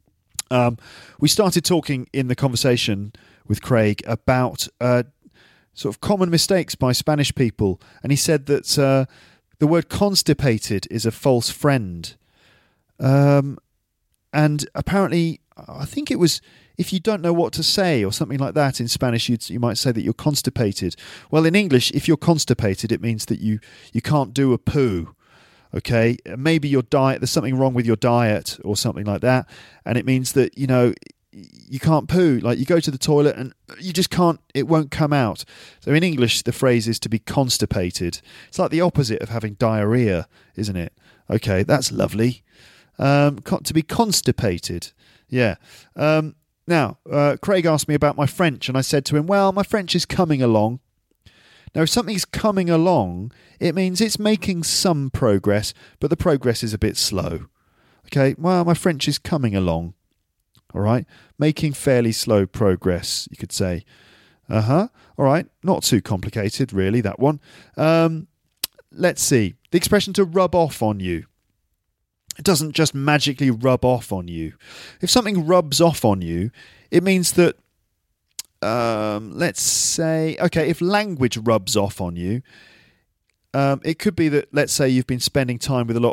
We started talking in the conversation with Craig about sort of common mistakes by Spanish people, and he said that the word constipated is a false friend. And apparently, I think it was, if you don't know what to say or something like that in Spanish, you might say that you're constipated. Well, in English, if you're constipated, it means that you can't do a poo. Okay, maybe your diet, there's something wrong with your diet or something like that. And it means that, you can't poo. Like you go to the toilet and you just can't, it won't come out. So in English, the phrase is to be constipated. It's like the opposite of having diarrhea, isn't it? Okay, that's lovely. To be constipated. Yeah. Now, Craig asked me about my French and I said to him, well, my French is coming along. Now, if something's coming along, it means it's making some progress, but the progress is a bit slow. Okay, well, my French is coming along. All right, making fairly slow progress, you could say. All right, not too complicated, really, that one. Let's see. The expression to rub off on you. It doesn't just magically rub off on you. If something rubs off on you, it means that, let's say, okay, if language rubs off on you, it could be that, let's say, you've been spending time with a lot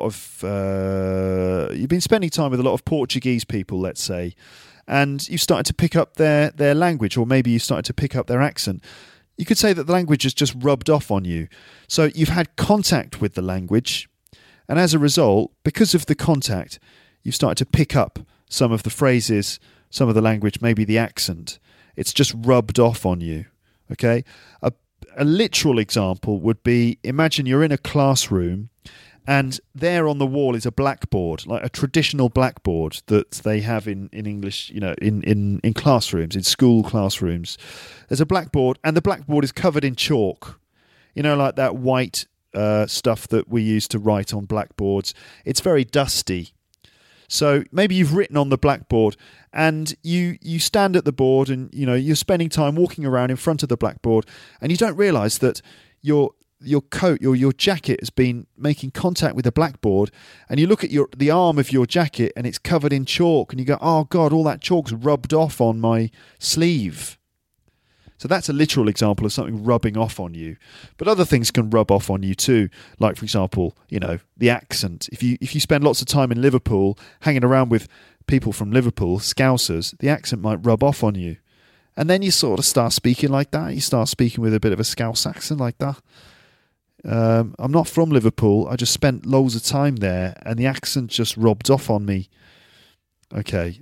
of Portuguese people, let's say, and you've started to pick up their language, or maybe you started to pick up their accent. You could say that the language has just rubbed off on you. So you've had contact with the language, and as a result, because of the contact, you've started to pick up some of the phrases, some of the language, maybe the accent. It's just rubbed off on you. Okay? A literal example would be, imagine you're in a classroom and there on the wall is a blackboard, like a traditional blackboard that they have in English, in classrooms, in school classrooms. There's a blackboard and the blackboard is covered in chalk, like that white stuff that we use to write on blackboards. It's very dusty. So maybe you've written on the blackboard and you stand at the board and you're spending time walking around in front of the blackboard and you don't realise that your coat, your jacket has been making contact with the blackboard, and you look at the arm of your jacket and it's covered in chalk and you go, oh God, all that chalk's rubbed off on my sleeve. So that's a literal example of something rubbing off on you. But other things can rub off on you too. Like, for example, the accent. If you spend lots of time in Liverpool hanging around with people from Liverpool, Scousers, the accent might rub off on you. And then you sort of start speaking like that. You start speaking with a bit of a Scouse accent like that. I'm not from Liverpool. I just spent loads of time there and the accent just rubbed off on me. Okay.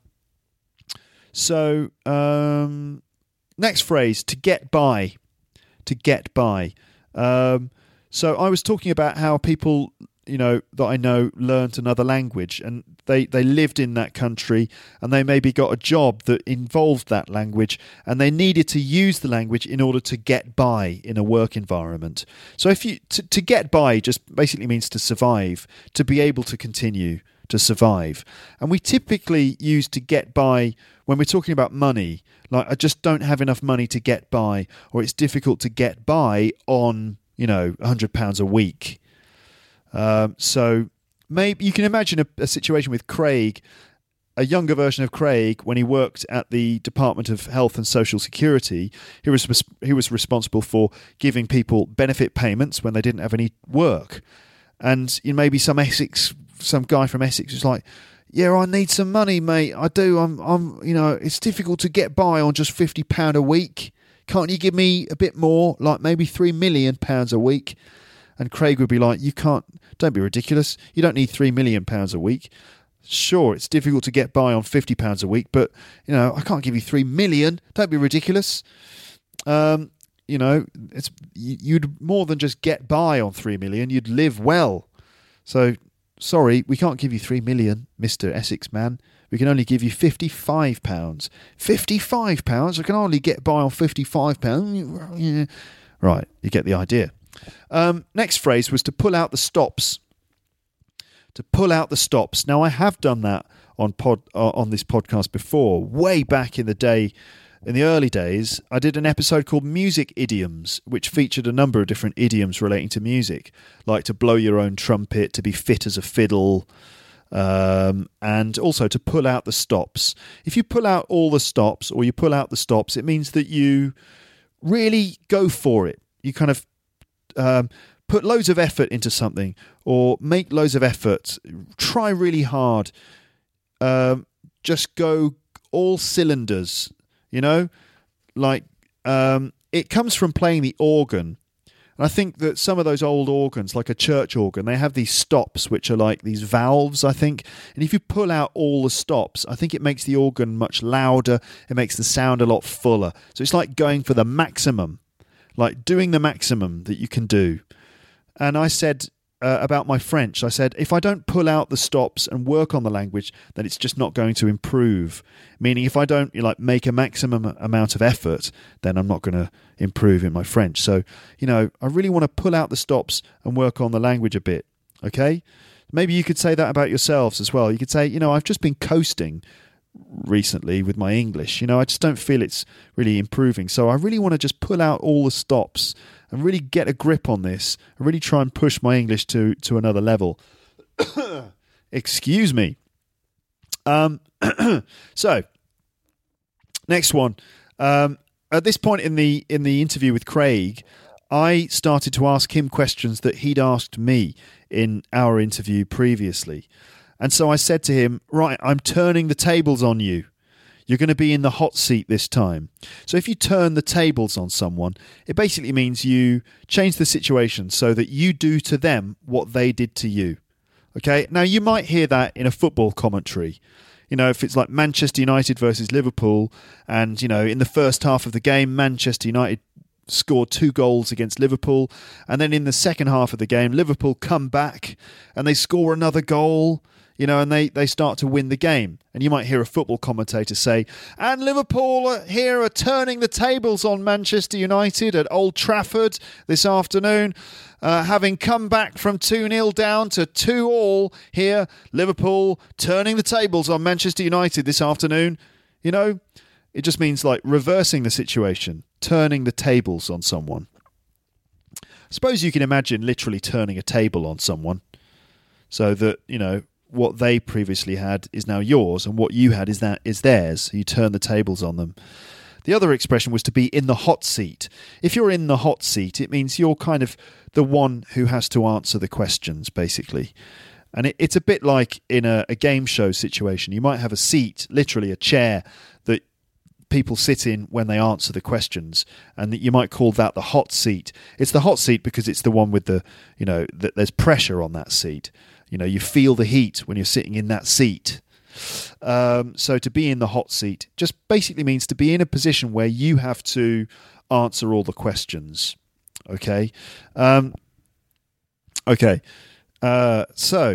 Next phrase, to get by. To get by. So I was talking about how people, that I know learnt another language and they lived in that country and they maybe got a job that involved that language and they needed to use the language in order to get by in a work environment. So if to get by just basically means to survive, to be able to continue to survive. And we typically use to get by when we're talking about money, like I just don't have enough money to get by, or it's difficult to get by on, £100 a week. So maybe you can imagine a situation with Craig, a younger version of Craig, when he worked at the Department of Health and Social Security. He was responsible for giving people benefit payments when they didn't have any work. And maybe some guy from Essex was like, yeah, I need some money, mate. I do. It's difficult to get by on just £50 a week. Can't you give me a bit more, like maybe £3 million a week? And Craig would be like, don't be ridiculous. You don't need £3 million a week. Sure, it's difficult to get by on £50 a week, but, I can't give you £3 million. Don't be ridiculous. You'd more than just get by on £3 million. You'd live well. So, sorry, we can't give you £3 million, Mr. Essex man. We can only give you £55. £55? I can hardly get by on £55. Right, you get the idea. Next phrase was to pull out the stops. To pull out the stops. Now, I have done that on this podcast before, way back in the day. In the early days, I did an episode called Music Idioms, which featured a number of different idioms relating to music, like to blow your own trumpet, to be fit as a fiddle, and also to pull out the stops. If you pull out all the stops, or you pull out the stops, it means that you really go for it. You kind of put loads of effort into something, or make loads of effort, try really hard, just go all cylinders. It comes from playing the organ. And I think that some of those old organs, like a church organ, they have these stops, which are like these valves, I think. And if you pull out all the stops, I think it makes the organ much louder. It makes the sound a lot fuller. So it's like going for the maximum, like doing the maximum that you can do. And I said about my French, I said, if I don't pull out the stops and work on the language, then it's just not going to improve. Meaning if I don't make a maximum amount of effort, then I'm not going to improve in my French. So, I really want to pull out the stops and work on the language a bit. Okay? Maybe you could say that about yourselves as well. You could say, I've just been coasting recently with my English. I just don't feel it's really improving. So I really want to just pull out all the stops and really get a grip on this and really try and push my English to another level. Excuse me. So, next one. At this point in the interview with Craig, I started to ask him questions that he'd asked me in our interview previously. And so I said to him, right, I'm turning the tables on you. You're going to be in the hot seat this time. So if you turn the tables on someone, it basically means you change the situation so that you do to them what they did to you. Okay? Now, you might hear that in a football commentary. If it's like Manchester United versus Liverpool, and, in the first half of the game, Manchester United scored 2 goals against Liverpool, and then in the second half of the game, Liverpool come back and they score another goal. and they start to win the game. And you might hear a football commentator say, and Liverpool here are turning the tables on Manchester United at Old Trafford this afternoon. Having come back from 2-0 down to 2-2 here, Liverpool turning the tables on Manchester United this afternoon. It just means like reversing the situation, turning the tables on someone. Suppose you can imagine literally turning a table on someone so that, what they previously had is now yours and what you had is theirs. You turn the tables on them. The other expression was to be in the hot seat. If you're in the hot seat, it means you're kind of the one who has to answer the questions, basically. And it's a bit like in a game show situation. You might have a seat, literally a chair, that people sit in when they answer the questions, and that you might call that the hot seat. It's the hot seat because it's the one with the, that there's pressure on that seat. You feel the heat when you're sitting in that seat. So to be in the hot seat just basically means to be in a position where you have to answer all the questions. Okay. So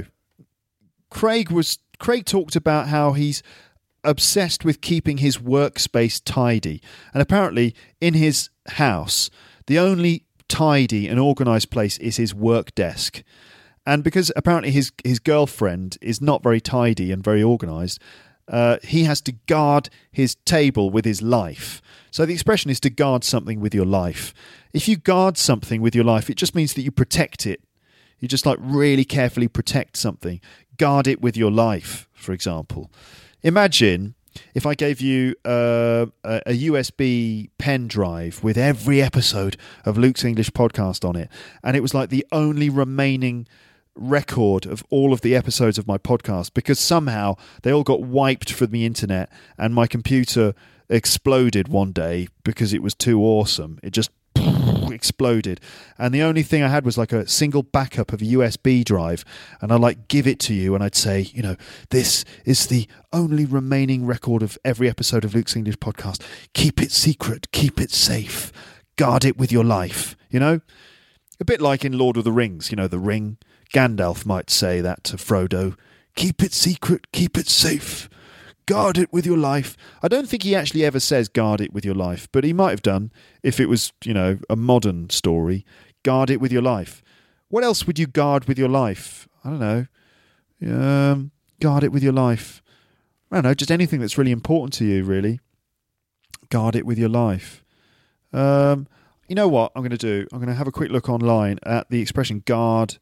Craig talked about how he's obsessed with keeping his workspace tidy. And apparently in his house, the only tidy and organised place is his work desk. And because apparently his girlfriend is not very tidy and very organised, he has to guard his table with his life. So the expression is to guard something with your life. If you guard something with your life, it just means that you protect it. You just really carefully protect something. Guard it with your life, for example. Imagine if I gave you a USB pen drive with every episode of Luke's English Podcast on it, and it was like the only remaining record of all of the episodes of my podcast, because somehow they all got wiped from the internet and my computer exploded one day because it was too awesome. It just exploded, and the only thing I had was like a single backup of a USB drive, and I'd give it to you and I'd say, this is the only remaining record of every episode of Luke's English Podcast. Keep it secret, keep it safe, guard it with your life. A bit like in Lord of the Rings, the ring. Gandalf might say that to Frodo. Keep it secret, keep it safe, guard it with your life. I don't think he actually ever says guard it with your life, but he might have done if it was, a modern story. Guard it with your life. What else would you guard with your life? I don't know. Guard it with your life. I don't know, just anything that's really important to you, really. Guard it with your life. You know what I'm going to do? I'm going to have a quick look online at the expression guard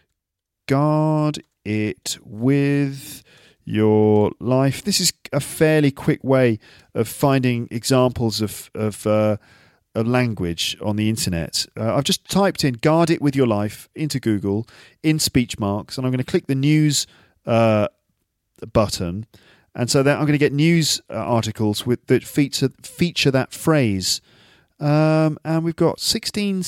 it with your life. This is a fairly quick way of finding examples of language on the internet. I've just typed in guard it with your life into Google in speech marks, and I'm going to click the news button, and so that I'm going to get news articles that feature that phrase. And we've got 16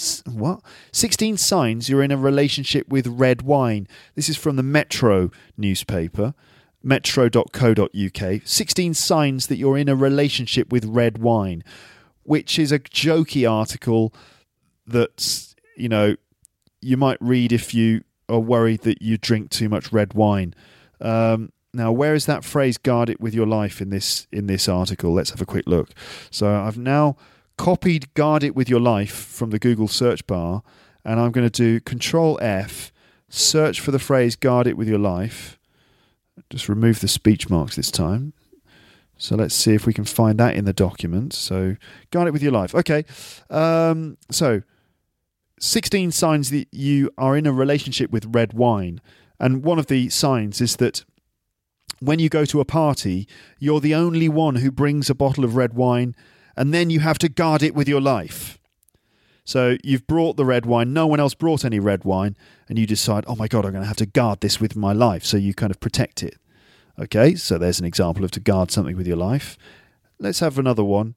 signs you're in a relationship with red wine. This is from the Metro newspaper, metro.co.uk. 16 signs that you're in a relationship with red wine, which is a jokey article that, you might read if you are worried that you drink too much red wine. Now, where is that phrase, guard it with your life, in this article? Let's have a quick look. So I've now copied guard it with your life from the Google search bar, and I'm going to do Control F, search for the phrase guard it with your life. Just remove the speech marks this time. So let's see if we can find that in the document. So guard it with your life. Okay. So 16 signs that you are in a relationship with red wine. And one of the signs is that when you go to a party, you're the only one who brings a bottle of red wine, and then you have to guard it with your life. So you've brought the red wine, no one else brought any red wine, and you decide, oh my God, I'm going to have to guard this with my life. So you kind of protect it. Okay, so there's an example of to guard something with your life. Let's have another one.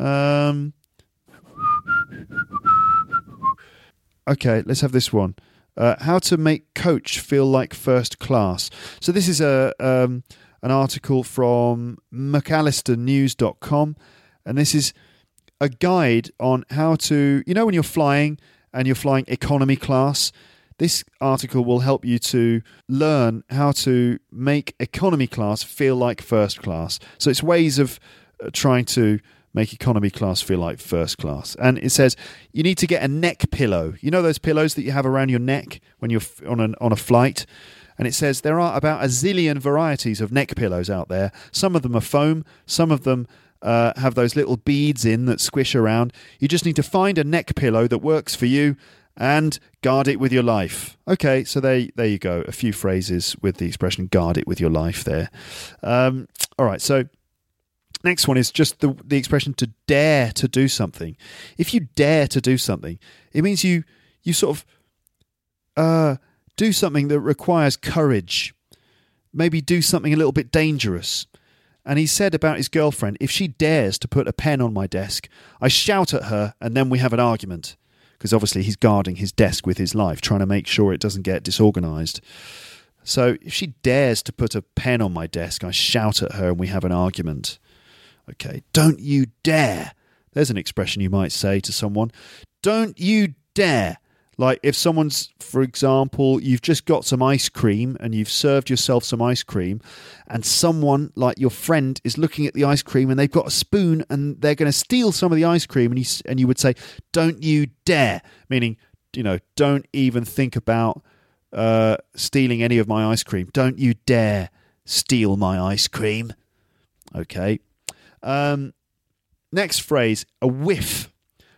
Okay, let's have this one. How to make coach feel like first class. So this is an article from McAllisternews.com. And this is a guide on how to, when you're flying and you're flying economy class, This article will help you to learn how to make economy class feel like first class. So it's ways of trying to make economy class feel like first class. And it says you need to get a neck pillow. You know those pillows that you have around your neck when you're on a flight? And it says there are about a zillion varieties of neck pillows out there. Some of them are foam. Some of them have those little beads in that squish around. You just need to find a neck pillow that works for you and guard it with your life. Okay, so there you go. A few phrases with the expression guard it with your life there. All right, so next one is just the expression to dare to do something. If you dare to do something, it means you sort of do something that requires courage. Maybe do something a little bit dangerous. And he said about his girlfriend, if she dares to put a pen on my desk, I shout at her and then we have an argument. Because obviously he's guarding his desk with his life, trying to make sure it doesn't get disorganised. So if she dares to put a pen on my desk, I shout at her and we have an argument. Okay, don't you dare. There's an expression you might say to someone. Don't you dare. Like if someone's, for example, you've just got some ice cream and you've served yourself some ice cream and someone like your friend is looking at the ice cream and they've got a spoon and they're going to steal some of the ice cream and you would say, don't you dare. Meaning, don't even think about stealing any of my ice cream. Don't you dare steal my ice cream. Okay. Next phrase, a whiff.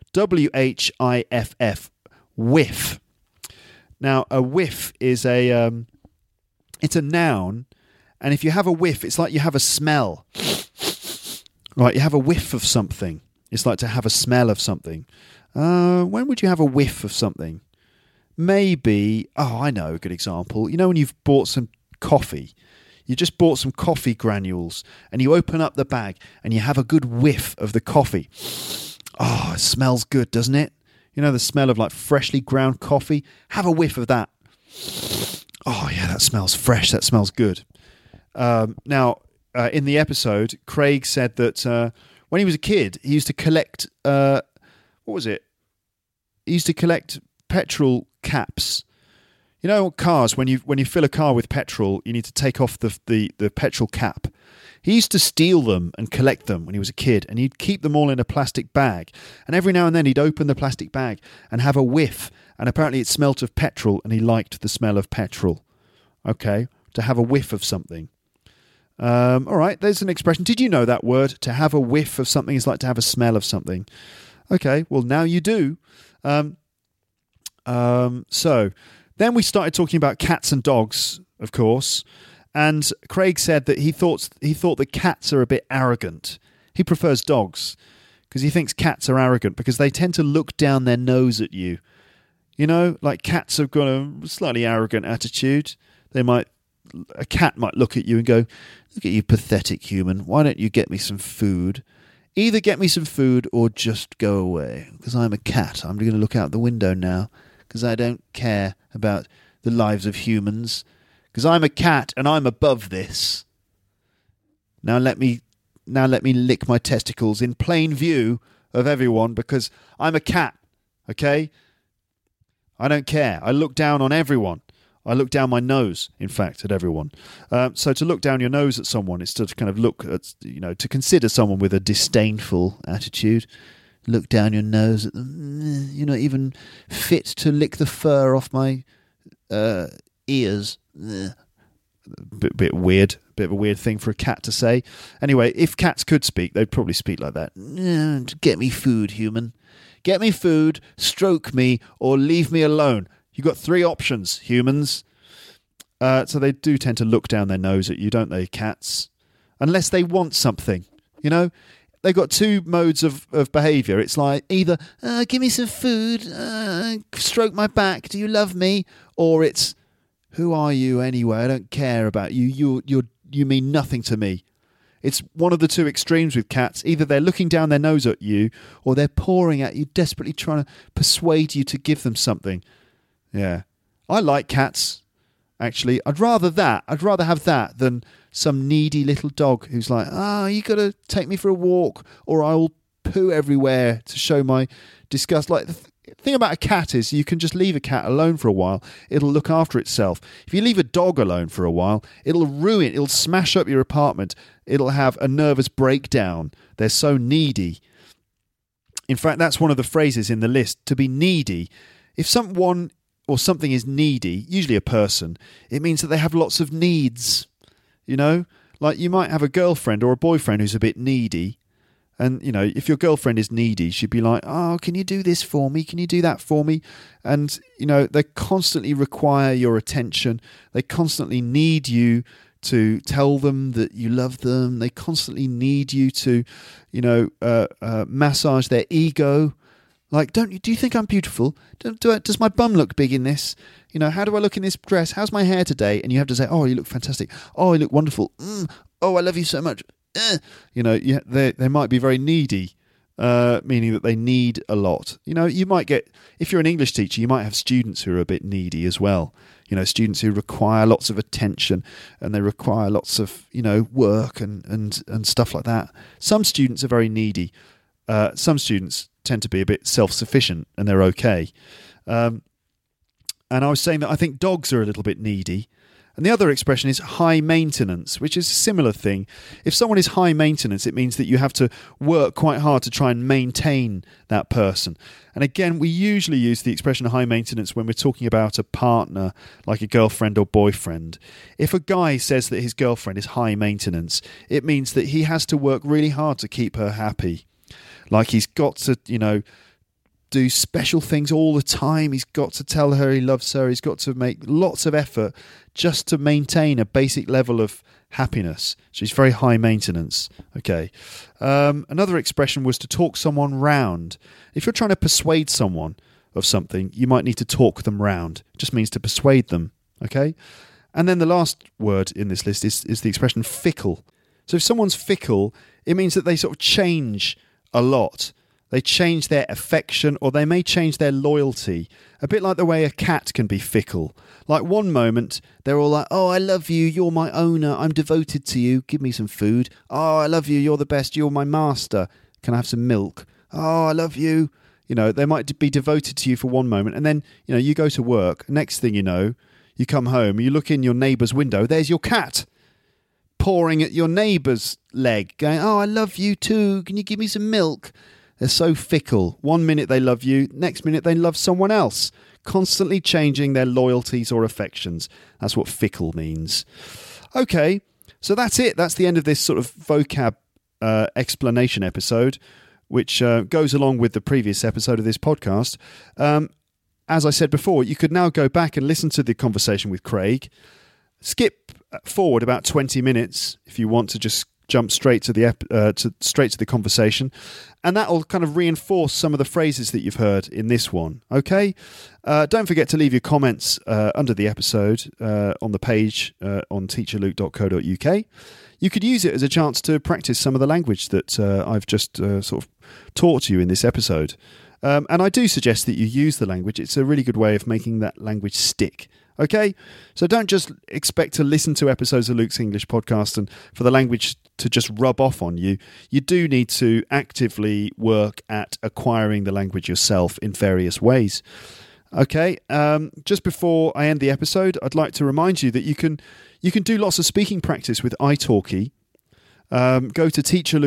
WHIFF. Whiff. Now, a whiff is it's a noun, and if you have a whiff, it's like you have a smell. Right, you have a whiff of something. It's like to have a smell of something. When would you have a whiff of something? Maybe, I know a good example. You know when you've bought some coffee, you just bought some coffee granules, and you open up the bag, and you have a good whiff of the coffee. Oh, it smells good, doesn't it? You know the smell of like freshly ground coffee? Have a whiff of that. Oh, yeah, that smells fresh. That smells good. Now, in the episode, Craig said that when he was a kid, he used to collect, what was it? He used to collect petrol caps. You know, cars, when you fill a car with petrol, you need to take off the petrol cap. He used to steal them and collect them when he was a kid, and he'd keep them all in a plastic bag. And every now and then he'd open the plastic bag and have a whiff, and apparently it smelt of petrol, and he liked the smell of petrol. Okay, to have a whiff of something. All right, there's an expression. Did you know that word? To have a whiff of something is like to have a smell of something. Okay, well, now you do. So then we started talking about cats and dogs, of course. And Craig said that he thought that cats are a bit arrogant. He prefers dogs because he thinks cats are arrogant because they tend to look down their nose at you. You know, like cats have got a slightly arrogant attitude. A cat might look at you and go, "Look at you, pathetic human. Why don't you get me some food? Either get me some food or just go away. Because I'm a cat. I'm going to look out the window now because I don't care about the lives of humans. Because I'm a cat and I'm above this. Now let me lick my testicles in plain view of everyone because I'm a cat, okay? I don't care. I look down on everyone. I look down my nose, in fact, at everyone. So to look down your nose at someone is to kind of look at, to consider someone with a disdainful attitude. Look down your nose at them. You're not even fit to lick the fur off my ears. Bit weird. Bit of a weird thing for a cat to say. Anyway, if cats could speak, they'd probably speak like that. Get me food, human. Get me food, stroke me, or leave me alone. You've got 3 options, humans. So they do tend to look down their nose at you, don't they, cats? Unless they want something, They've got 2 modes of behaviour. It's like either, give me some food, stroke my back, do you love me? Or it's, who are you anyway? I don't care about you. You mean nothing to me. It's one of the 2 extremes with cats. Either they're looking down their nose at you or they're pawing at you, desperately trying to persuade you to give them something. Yeah. I like cats, actually. I'd rather have that than some needy little dog who's like, you got to take me for a walk or I will poo everywhere to show my disgust. Like, thing about a cat is you can just leave a cat alone for a while. It'll look after itself. If you leave a dog alone for a while, it'll smash up your apartment. It'll have a nervous breakdown. They're so needy. In fact, that's one of the phrases in the list, to be needy. If someone or something is needy, usually a person, it means that they have lots of needs. You know, like you might have a girlfriend or a boyfriend who's a bit needy. And, you know, if your girlfriend is needy, she'd be like, oh, can you do this for me? Can you do that for me? And, you know, they constantly require your attention. They constantly need you to tell them that you love them. They constantly need you to, you know, massage their ego. Like, do you think I'm beautiful? Does my bum look big in this? You know, how do I look in this dress? How's my hair today? And you have to say, oh, you look fantastic. Oh, you look wonderful. Oh, I love you so much. You know, they might be very needy, meaning that they need a lot. You know, you might get, if you're an English teacher, you might have students who are a bit needy as well. You know, students who require lots of attention and they require lots of, you know, work and stuff like that. Some students are very needy. Some students tend to be a bit self-sufficient and they're okay. And I was saying that I think dogs are a little bit needy. And the other expression is high maintenance, which is a similar thing. If someone is high maintenance, it means that you have to work quite hard to try and maintain that person. And again, we usually use the expression high maintenance when we're talking about a partner, like a girlfriend or boyfriend. If a guy says that his girlfriend is high maintenance, it means that he has to work really hard to keep her happy. Like he's got to, you know, do special things all the time. He's got to tell her he loves her. He's got to make lots of effort just to maintain a basic level of happiness. She's very high maintenance. Okay. Another expression was to talk someone round. If you're trying to persuade someone of something, you might need to talk them round. It just means to persuade them. Okay. And then the last word in this list is the expression fickle. So if someone's fickle, it means that they sort of change a lot. They change their affection or they may change their loyalty. A bit like the way a cat can be fickle. Like one moment, they're all like, oh, I love you, you're my owner, I'm devoted to you, give me some food. Oh, I love you, you're the best, you're my master. Can I have some milk? Oh, I love you. You know, they might be devoted to you for one moment and then, you know, you go to work. Next thing you know, you come home, you look in your neighbour's window, there's your cat pawing at your neighbour's leg, going, oh, I love you too, can you give me some milk? They're so fickle. One minute they love you, next minute they love someone else. Constantly changing their loyalties or affections. That's what fickle means. Okay, so that's it. That's the end of this sort of vocab explanation episode, which goes along with the previous episode of this podcast. As I said before, you could now go back and listen to the conversation with Craig. Skip forward about 20 minutes if you want to just jump straight to the conversation, and that will kind of reinforce some of the phrases that you've heard in this one. Okay, don't forget to leave your comments under the episode on the page on teacherluke.co.uk. You could use it as a chance to practice some of the language that I've just sort of taught you in this episode. And I do suggest that you use the language. It's a really good way of making that language stick. Okay, so don't just expect to listen to episodes of Luke's English podcast and for the language to just rub off on you. You do need to actively work at acquiring the language yourself in various ways. Okay, just before I end the episode, I'd like to remind you that you can do lots of speaking practice with italki. Go to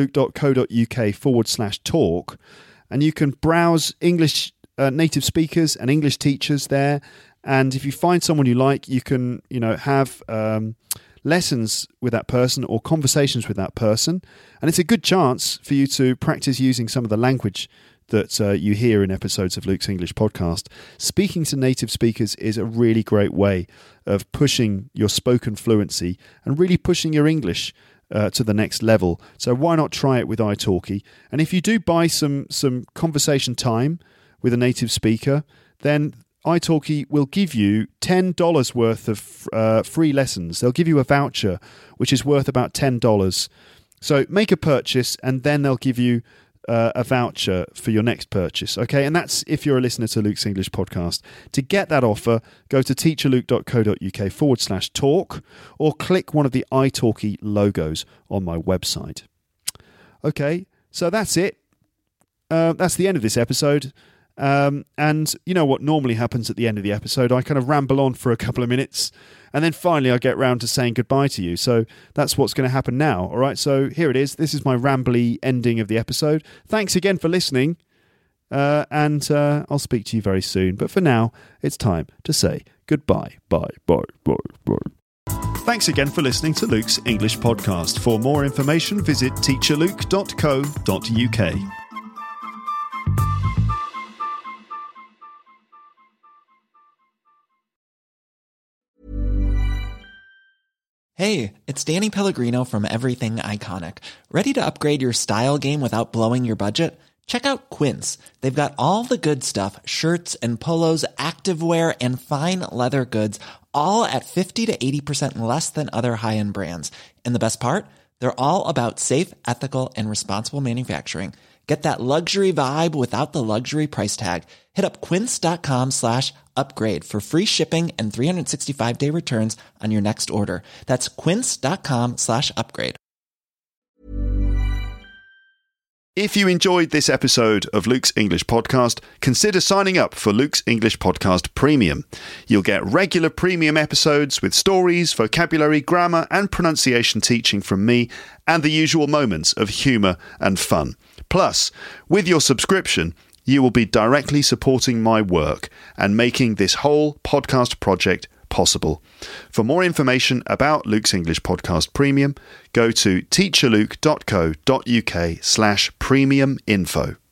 teacherluke.co.uk/talk and you can browse English native speakers and English teachers there. And if you find someone you like, you can, you know, have lessons with that person or conversations with that person. And it's a good chance for you to practice using some of the language that you hear in episodes of Luke's English podcast. Speaking to native speakers is a really great way of pushing your spoken fluency and really pushing your English to the next level. So why not try it with italki? And if you do buy some conversation time with a native speaker, then italki will give you $10 worth of free lessons. They'll give you a voucher, which is worth about $10. So make a purchase, and then they'll give you a voucher for your next purchase. Okay, and that's if you're a listener to Luke's English podcast. To get that offer, go to teacherluke.co.uk/talk or click one of the italki logos on my website. Okay, so that's it. That's the end of this episode. And you know what normally happens at the end of the episode? I kind of ramble on for a couple of minutes, and then finally I get round to saying goodbye to you. So that's what's going to happen now. All right, so here it is. This is my rambly ending of the episode. Thanks again for listening, and I'll speak to you very soon. But for now, it's time to say goodbye. Bye. Thanks again for listening to Luke's English Podcast. For more information, visit teacherluke.co.uk. Hey, it's Danny Pellegrino from Everything Iconic. Ready to upgrade your style game without blowing your budget? Check out Quince. They've got all the good stuff, shirts and polos, activewear, and fine leather goods, all at 50 to 80% less than other high-end brands. And the best part? They're all about safe, ethical, and responsible manufacturing. Get that luxury vibe without the luxury price tag. Hit up quince.com/upgrade for free shipping and 365-day returns on your next order. That's quince.com/upgrade. If you enjoyed this episode of Luke's English Podcast, consider signing up for Luke's English Podcast Premium. You'll get regular premium episodes with stories, vocabulary, grammar, and pronunciation teaching from me, and the usual moments of humour and fun. Plus, with your subscription, you will be directly supporting my work and making this whole podcast project possible. For more information about Luke's English Podcast Premium, go to teacherluke.co.uk/premium info.